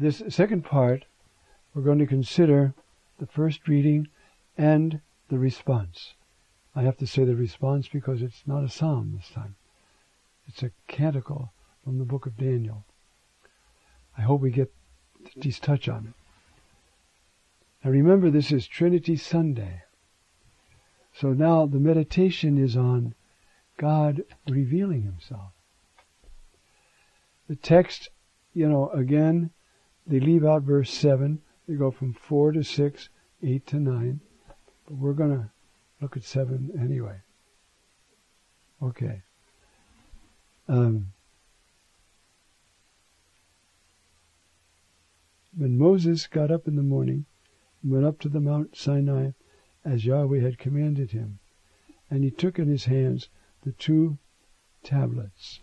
this second part, we're going to consider the first reading and the response. I have to say the response because it's not a psalm this time. It's a canticle from the book of Daniel. I hope we get this touch on it. Now remember, this is Trinity Sunday. So now the meditation is on God revealing himself. The text, again, they leave out verse 7. They go from 4 to 6, 8 to 9. But we're going to look at 7 anyway. Okay. When Moses got up in the morning and went up to the Mount Sinai as Yahweh had commanded him, and he took in his hands the 2 tablets.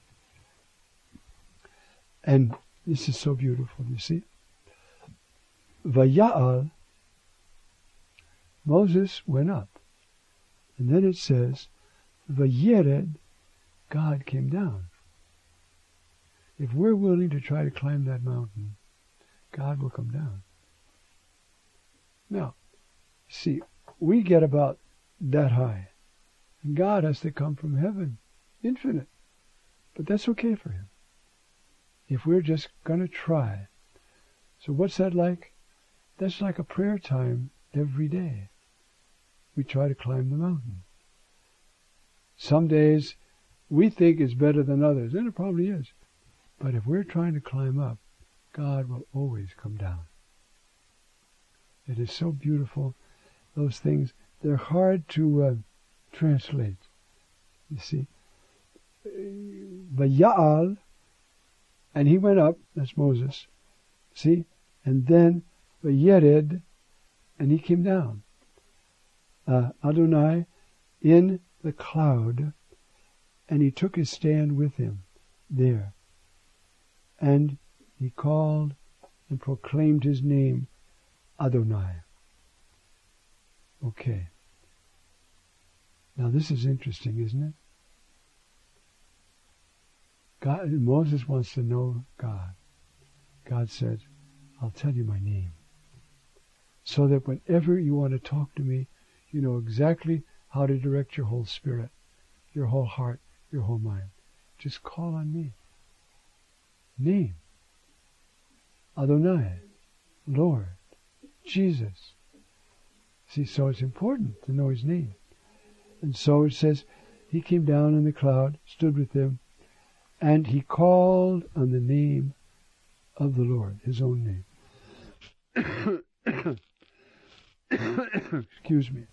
And this is so beautiful, you see. Vaya'al, Moses went up. And then it says, Vayered, God came down. If we're willing to try to climb that mountain, God will come down. Now, see, we get about that high. And God has to come from heaven, infinite. But that's okay for him, if we're just going to try. So what's that like? That's like a prayer time every day. We try to climb the mountain. Some days we think it's better than others, and it probably is. But if we're trying to climb up, God will always come down. It is so beautiful. Those things, they're hard to translate. You see, Vaya'al, and he went up, that's Moses, see, and then Vayered, and he came down. Adonai in the cloud, and he took his stand with him there. And he called and proclaimed his name, Adonai. Okay. Now this is interesting, isn't it? Moses wants to know God. God said, I'll tell you my name. So that whenever you want to talk to me, you know exactly how to direct your whole spirit, your whole heart, your whole mind. Just call on me. Name. Adonai. Lord. Jesus. See, so it's important to know his name. And so it says, he came down in the cloud, stood with them, and he called on the name of the Lord, his own name. Excuse me.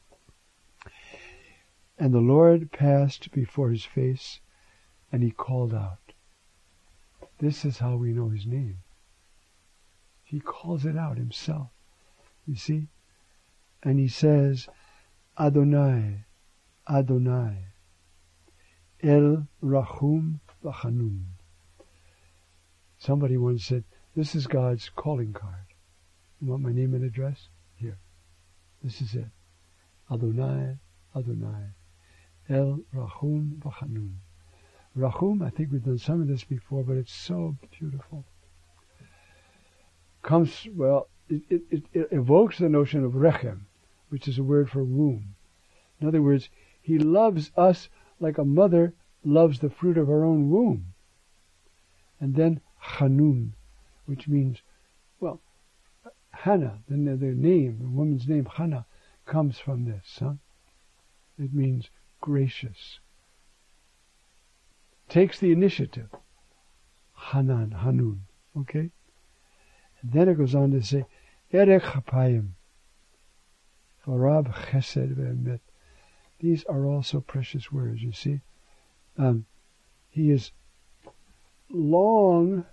And the Lord passed before his face, and he called out. This is how we know his name. He calls it out himself. You see? And he says, Adonai, Adonai, El Rachum V'Chanun. Somebody once said, this is God's calling card. You want my name and address? Here. This is it. Adonai, Adonai, El Rachum V'Chanun. Rachum, I think we've done some of this before, but it's so beautiful. It evokes the notion of rechem, which is a word for womb. In other words, he loves us like a mother loves the fruit of her own womb. And then Chanun, which means, Hannah, the name, the woman's name, Hannah, comes from this. It means gracious. Takes the initiative. Hanun. Okay? And then it goes on to say, Erech Hapayim, Farab Chesed Ve'emet. These are also precious words, you see. He is long,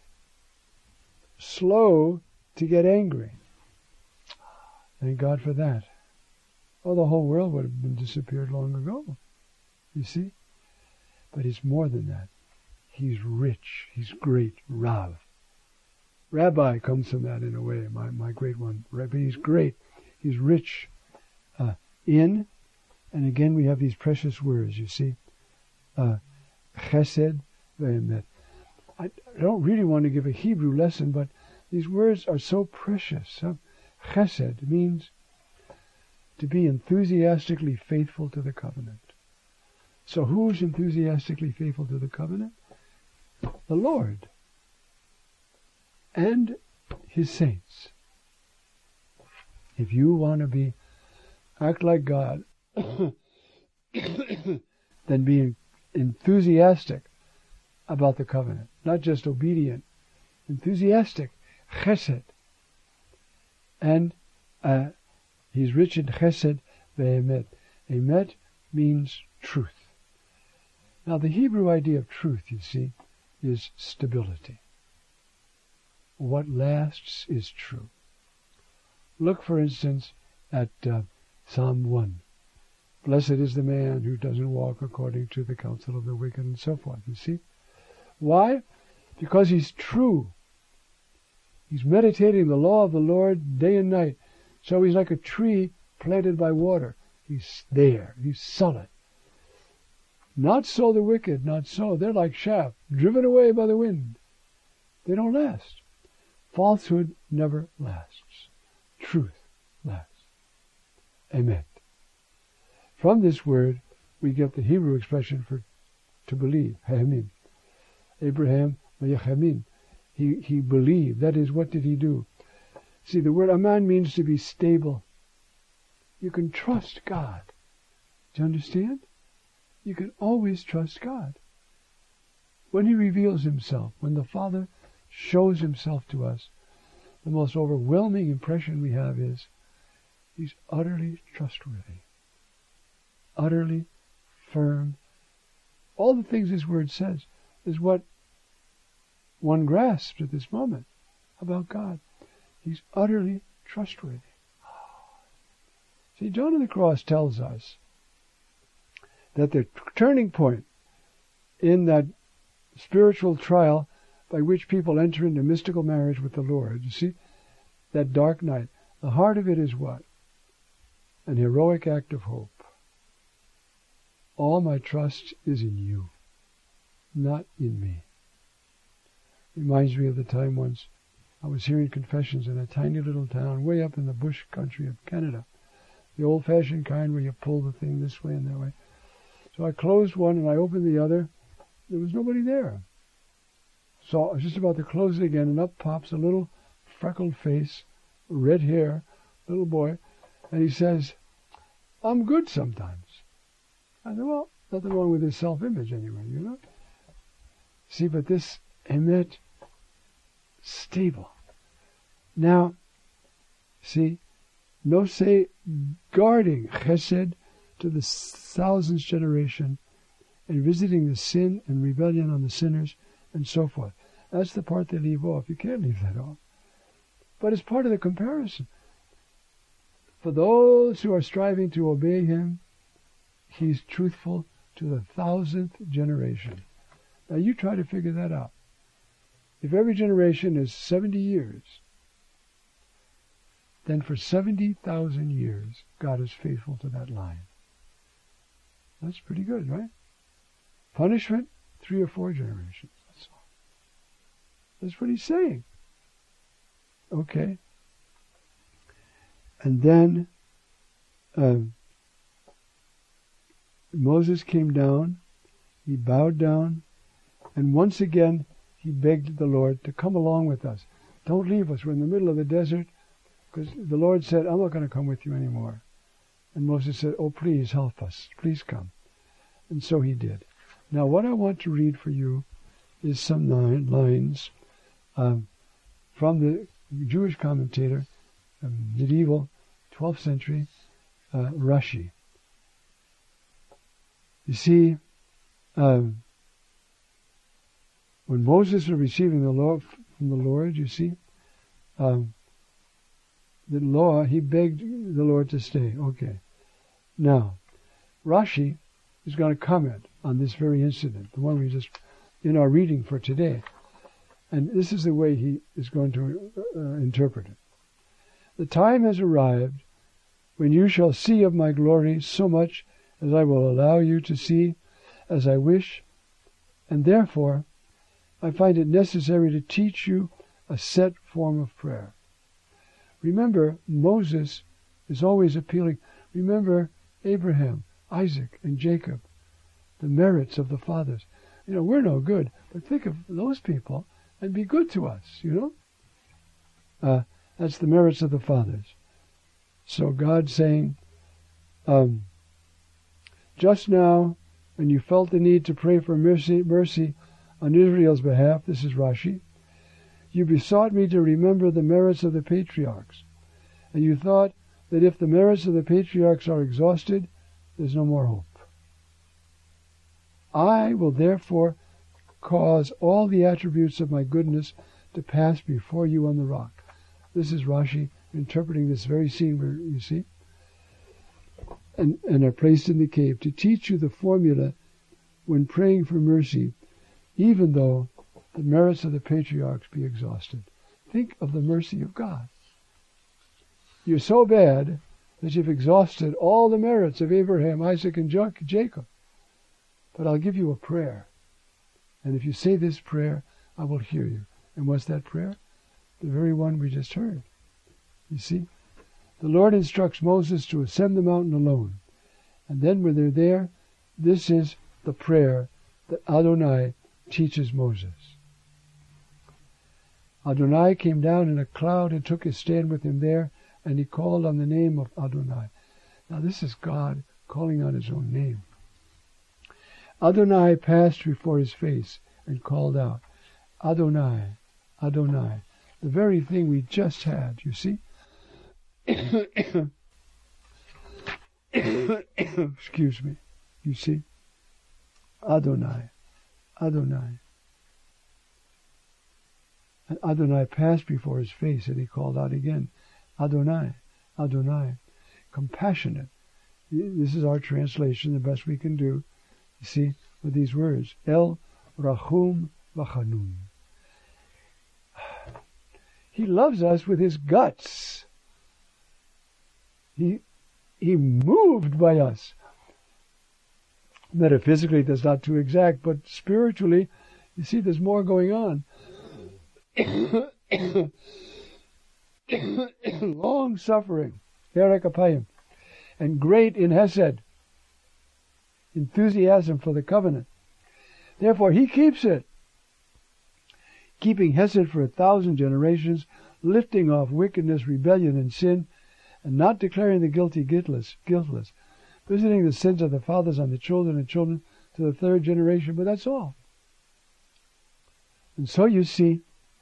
slow to get angry. Thank God for that. Oh, the whole world would have been disappeared long ago. You see? But he's more than that. He's rich. He's great. Rav. Rabbi comes from that in a way, my great one. But he's great. He's rich in, and again we have these precious words, you see. Chesed ve'emet. I don't really want to give a Hebrew lesson, but these words are so precious. Chesed means to be enthusiastically faithful to the covenant. So who's enthusiastically faithful to the covenant? The Lord and His saints. If you want to act like God, then be enthusiastic about the covenant, not just obedient, enthusiastic, chesed. And He's rich in chesed ve'emet. Emet means truth. Now the Hebrew idea of truth, you see, is stability. What lasts is true. Look, for instance, at Psalm 1. Blessed is the man who doesn't walk according to the counsel of the wicked, and so forth, you see. Why? Because he's true. He's meditating the law of the Lord day and night. So he's like a tree planted by water. He's there. He's solid. Not so the wicked, not so. They're like chaff, driven away by the wind. They don't last. Falsehood never lasts. Truth lasts. Emet. From this word, we get the Hebrew expression for to believe, hayamin. Abraham, vayachamin. He believed. That is, what did he do? See, the word aman means to be stable. You can trust God. Do you understand? You can always trust God. When He reveals Himself, when the Father shows Himself to us, the most overwhelming impression we have is He's utterly trustworthy, utterly firm. All the things His Word says is what one grasps at this moment about God. He's utterly trustworthy. See, John of the Cross tells us that the turning point in that spiritual trial by which people enter into mystical marriage with the Lord, you see, that dark night, the heart of it is what? An heroic act of hope. All my trust is in you, not in me. Reminds me of the time once I was hearing confessions in a tiny little town way up in the bush country of Canada. The old-fashioned kind where you pull the thing this way and that way. So I closed one and I opened the other. There was nobody there. So I was just about to close it again, and up pops a little freckled face, red hair, little boy, and he says, "I'm good sometimes." I said, well, nothing wrong with his self-image anyway, you know. See, but this emet, stable. Now, see, no say guarding chesed to the 1000th generation and visiting the sin and rebellion on the sinners and so forth. That's the part they leave off. You can't leave that off. But it's part of the comparison. For those who are striving to obey Him, He's truthful to the 1000th generation. Now you try to figure that out. If every generation is 70 years, then for 70,000 years, God is faithful to that line. That's pretty good, right? Punishment, 3 or 4 generations. That's all. That's what He's saying. Okay. And then Moses came down, he bowed down, and once again he begged the Lord to come along with us. Don't leave us. We're in the middle of the desert. Because the Lord said, I'm not going to come with you anymore. And Moses said, oh, please help us. Please come. And so he did. Now what I want to read for you is some lines from the Jewish commentator, medieval 12th century, Rashi. You see, when Moses was receiving the law from the Lord, you see, the law, he begged the Lord to stay. Okay. Now, Rashi is going to comment on this very incident, the one we just, in our reading for today. And this is the way he is going to interpret it. The time has arrived when you shall see of my glory so much as I will allow you to see, as I wish, and therefore I find it necessary to teach you a set form of prayer. Remember, Moses is always appealing. Remember Abraham, Isaac, and Jacob, the merits of the fathers. We're no good, but think of those people and be good to us, That's the merits of the fathers. So God's saying, just now, when you felt the need to pray for mercy on Israel's behalf, this is Rashi, you besought me to remember the merits of the patriarchs, and you thought that if the merits of the patriarchs are exhausted, there's no more hope. I will therefore cause all the attributes of my goodness to pass before you on the rock. This is Rashi interpreting this very scene where you see, and are placed in the cave to teach you the formula when praying for mercy, even though the merits of the patriarchs be exhausted. Think of the mercy of God. You're so bad that you've exhausted all the merits of Abraham, Isaac, and Jacob. But I'll give you a prayer. And if you say this prayer, I will hear you. And what's that prayer? The very one we just heard. You see? The Lord instructs Moses to ascend the mountain alone. And then when they're there, this is the prayer that Adonai teaches Moses. Adonai came down in a cloud and took his stand with him there, and he called on the name of Adonai. Now this is God calling on his own name. Adonai passed before his face and called out, Adonai, Adonai, the very thing we just had, you see? Excuse me. You see? Adonai, Adonai. And Adonai passed before his face and he called out again, Adonai, Adonai. Compassionate. This is our translation, the best we can do. You see, with these words, El Rachum V'Chanun. He loves us with his guts. He moved by us. Metaphysically, that's not too exact, but spiritually, you see, there's more going on. Long suffering, Erek Apayim, and great in Hesed, enthusiasm for the covenant. Therefore, he keeps it, keeping Hesed for 1,000 generations, lifting off wickedness, rebellion, and sin, and not declaring the guilty guiltless, visiting the sins of the fathers on the children and children to the 3rd generation, but that's all. And so you see,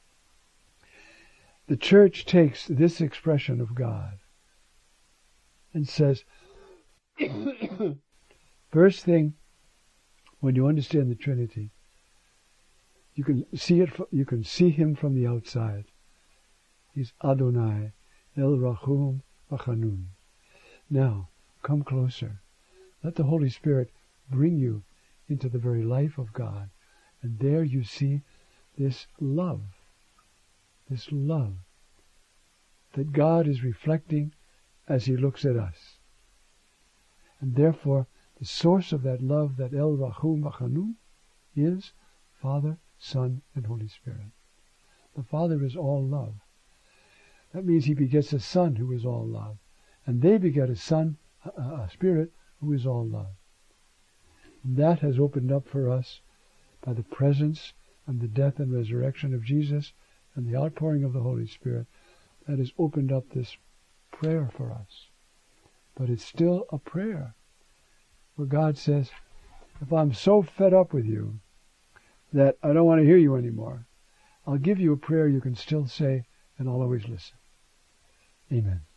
the church takes this expression of God and says, first thing, when you understand the Trinity, you can see him from the outside. He's Adonai, El Rachum V'Chanun. Now, come closer. Let the Holy Spirit bring you into the very life of God. And there you see this love that God is reflecting as he looks at us. And therefore, the source of that love, that El Rachum V'Chanun, is Father, Son, and Holy Spirit. The Father is all love. That means he begets a Son who is all love. And they beget a Son, a Spirit, who is all love. And that has opened up for us by the presence and the death and resurrection of Jesus and the outpouring of the Holy Spirit. That has opened up this prayer for us. But it's still a prayer where God says, if I'm so fed up with you that I don't want to hear you anymore, I'll give you a prayer you can still say, and I'll always listen. Amen.